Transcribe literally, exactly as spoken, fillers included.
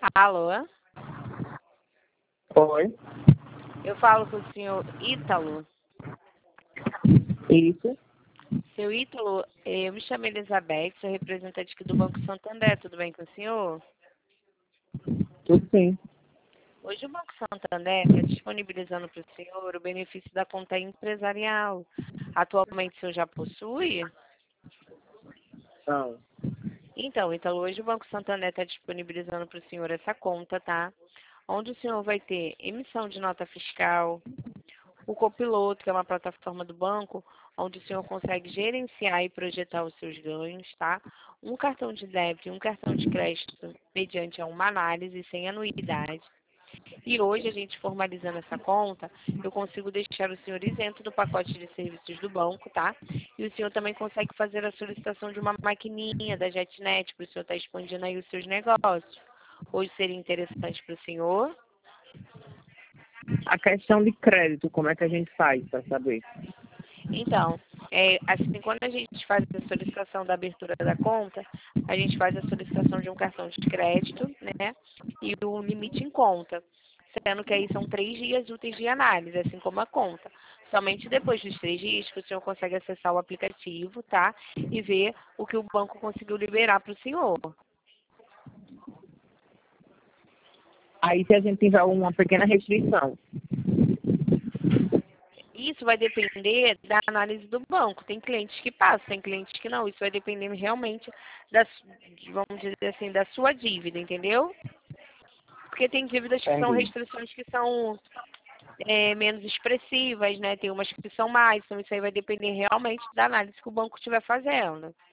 Alô? Oi, Eu falo com o senhor Ítalo. isso, Seu Ítalo, eu me chamo Elizabeth, sou representante aqui do Banco Santander, tudo bem com o senhor? tudo sim. Hoje o Banco Santander está disponibilizando para o senhor o benefício da conta empresarial. Atualmente o senhor já possui? Não. Então, Ítalo, hoje o Banco Santander está disponibilizando para o senhor essa conta, tá? Onde o senhor vai ter emissão de nota fiscal, o Copiloto, que é uma plataforma do banco, onde o senhor consegue gerenciar e projetar os seus ganhos, tá? Um cartão de débito e um cartão de crédito mediante a uma análise sem anuidade. E hoje, a gente formalizando essa conta, eu consigo deixar o senhor isento do pacote de serviços do banco, tá? E o senhor também consegue fazer a solicitação de uma maquininha da JetNet, para o senhor estar expandindo aí os seus negócios. Hoje seria interessante para o senhor? A questão de crédito, como é que a gente faz para saber? Então, é, assim, quando a gente faz a solicitação da abertura da conta, a gente faz a solicitação de um cartão de crédito, né, e o limite em conta, sendo que aí são três dias úteis de análise, assim como a conta. Somente depois dos três dias que o senhor consegue acessar o aplicativo, tá, e ver o que o banco conseguiu liberar para o senhor. Aí se a gente tiver uma pequena restrição, Isso vai depender da análise do banco. Tem clientes que passam, tem clientes que não. Isso vai depender realmente da, su- vamos dizer assim, da sua dívida, entendeu? Porque tem dívidas que são entendi. restrições que são é, menos expressivas, né? Tem umas que são mais, então isso aí vai depender realmente da análise que o banco estiver fazendo.